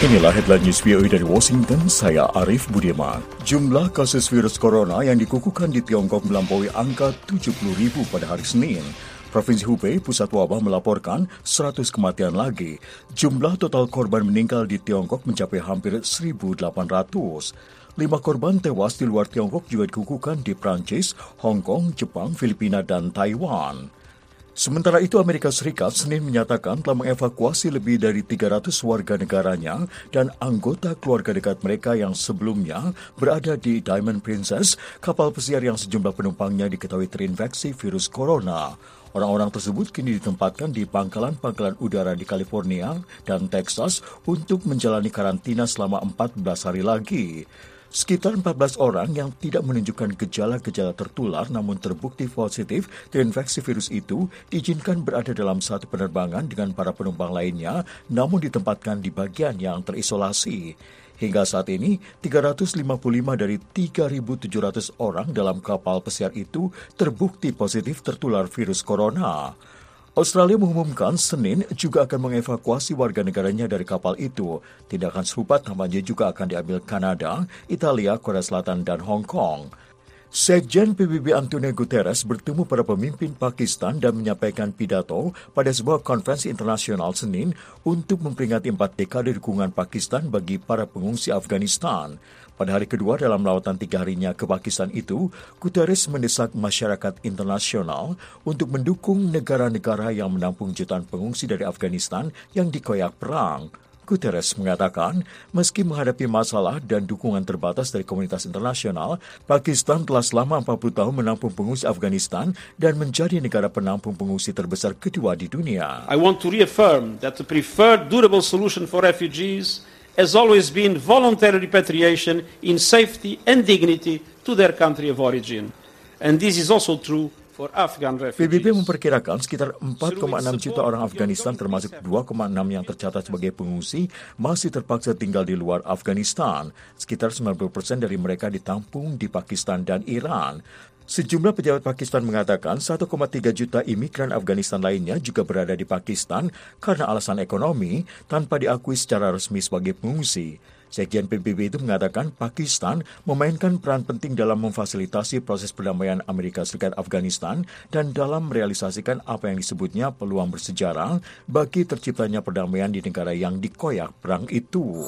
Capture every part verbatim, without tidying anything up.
Inilah headline news V O A dari Washington, saya Arif Budiman. Jumlah kasus virus corona yang dikukuhkan di Tiongkok melampaui angka tujuh puluh ribu pada hari Senin. Provinsi Hubei, pusat wabah, melaporkan seratus kematian lagi. Jumlah total korban meninggal di Tiongkok mencapai hampir seribu delapan ratus. Lima korban tewas di luar Tiongkok juga dikukuhkan di Prancis, Hong Kong, Jepang, Filipina, dan Taiwan. Sementara itu, Amerika Serikat Senin menyatakan telah mengevakuasi lebih dari tiga ratus warga negaranya dan anggota keluarga dekat mereka yang sebelumnya berada di Diamond Princess, kapal pesiar yang sejumlah penumpangnya diketahui terinfeksi virus corona. Orang-orang tersebut kini ditempatkan di pangkalan-pangkalan udara di California dan Texas untuk menjalani karantina selama empat belas hari lagi. Sekitar empat belas orang yang tidak menunjukkan gejala-gejala tertular namun terbukti positif terinfeksi virus itu diizinkan berada dalam satu penerbangan dengan para penumpang lainnya namun ditempatkan di bagian yang terisolasi. Hingga saat ini, tiga ratus lima puluh lima dari tiga ribu tujuh ratus orang dalam kapal pesiar itu terbukti positif tertular virus corona. Australia mengumumkan Senin juga akan mengevakuasi warga negaranya dari kapal itu. Tindakan serupa tampaknya juga akan diambil Kanada, Italia, Korea Selatan, dan Hong Kong. Sekjen P B B Antonio Guterres bertemu para pemimpin Pakistan dan menyampaikan pidato pada sebuah konferensi internasional Senin untuk memperingati empat dekade dukungan Pakistan bagi para pengungsi Afghanistan. Pada hari kedua dalam lawatan tiga harinya ke Pakistan itu, Guterres mendesak masyarakat internasional untuk mendukung negara-negara yang menampung jutaan pengungsi dari Afghanistan yang dikoyak perang. Guterres mengatakan, meski menghadapi masalah dan dukungan terbatas dari komunitas internasional, Pakistan telah selama empat puluh tahun menampung pengungsi Afghanistan dan menjadi negara penampung pengungsi terbesar kedua di dunia. I want to reaffirm that the preferred durable solution for refugees has always been voluntary repatriation in safety and dignity to their country of origin. And this is also true for Afghan refugees. P B B memperkirakan sekitar empat koma enam juta orang Afghanistan termasuk dua koma enam yang tercatat sebagai pengungsi masih terpaksa tinggal di luar Afghanistan. Sekitar sembilan puluh persen dari mereka ditampung di Pakistan dan Iran. Sejumlah pejabat Pakistan mengatakan satu koma tiga juta imigran Afghanistan lainnya juga berada di Pakistan karena alasan ekonomi tanpa diakui secara resmi sebagai pengungsi. Sekjen P B B itu mengatakan Pakistan memainkan peran penting dalam memfasilitasi proses perdamaian Amerika Serikat Afghanistan dan dalam merealisasikan apa yang disebutnya peluang bersejarah bagi terciptanya perdamaian di negara yang dikoyak perang itu.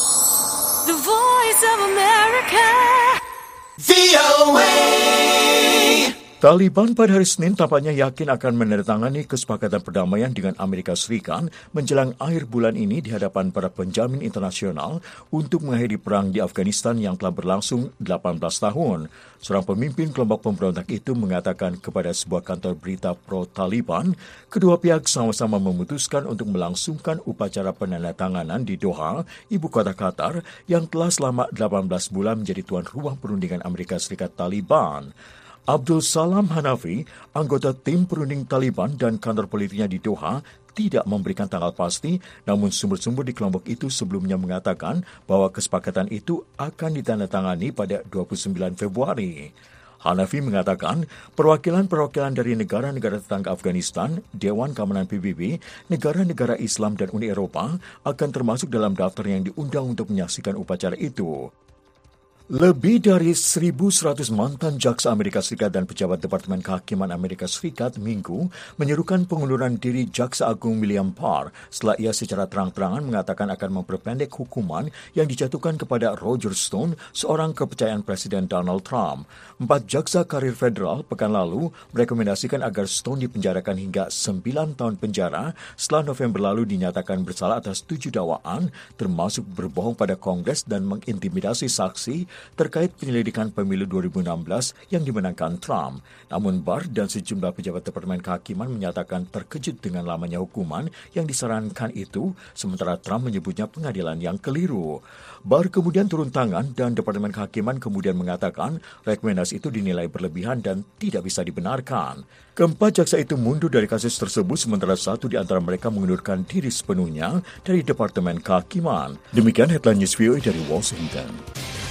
The Voice of America. V O A. Taliban pada hari Senin tampaknya yakin akan menandatangani kesepakatan perdamaian dengan Amerika Serikat menjelang akhir bulan ini di hadapan para penjamin internasional untuk mengakhiri perang di Afghanistan yang telah berlangsung delapan belas tahun. Seorang pemimpin kelompok pemberontak itu mengatakan kepada sebuah kantor berita pro-Taliban, kedua pihak sama-sama memutuskan untuk melangsungkan upacara penandatanganan di Doha, ibu kota Qatar, yang telah selama delapan belas bulan menjadi tuan rumah perundingan Amerika Serikat Taliban. Abdul Salam Hanafi, anggota tim perunding Taliban dan kantor politiknya di Doha, tidak memberikan tanggal pasti, namun sumber-sumber di kelompok itu sebelumnya mengatakan bahwa kesepakatan itu akan ditandatangani pada dua puluh sembilan Februari. Hanafi mengatakan perwakilan-perwakilan dari negara-negara tetangga Afghanistan, Dewan Keamanan P B B, negara-negara Islam dan Uni Eropa akan termasuk dalam daftar yang diundang untuk menyaksikan upacara itu. Lebih dari seribu seratus mantan jaksa Amerika Serikat dan pejabat Departemen Kehakiman Amerika Serikat Minggu menyerukan pengunduran diri Jaksa Agung William Barr setelah ia secara terang-terangan mengatakan akan memperpendek hukuman yang dijatuhkan kepada Roger Stone, seorang kepercayaan Presiden Donald Trump. Empat jaksa karir federal pekan lalu merekomendasikan agar Stone dipenjarakan hingga sembilan tahun penjara setelah November lalu dinyatakan bersalah atas tujuh dakwaan, termasuk berbohong pada Kongres dan mengintimidasi saksi terkait penyelidikan pemilu dua ribu enam belas yang dimenangkan Trump. Namun Barr dan sejumlah pejabat Departemen Kehakiman menyatakan terkejut dengan lamanya hukuman yang disarankan itu, sementara Trump menyebutnya pengadilan yang keliru. Barr kemudian turun tangan dan Departemen Kehakiman kemudian mengatakan rekomendasi itu dinilai berlebihan dan tidak bisa dibenarkan. Keempat jaksa itu mundur dari kasus tersebut, sementara satu di antara mereka mengundurkan diri sepenuhnya dari Departemen Kehakiman. Demikian headline news V O A dari Washington.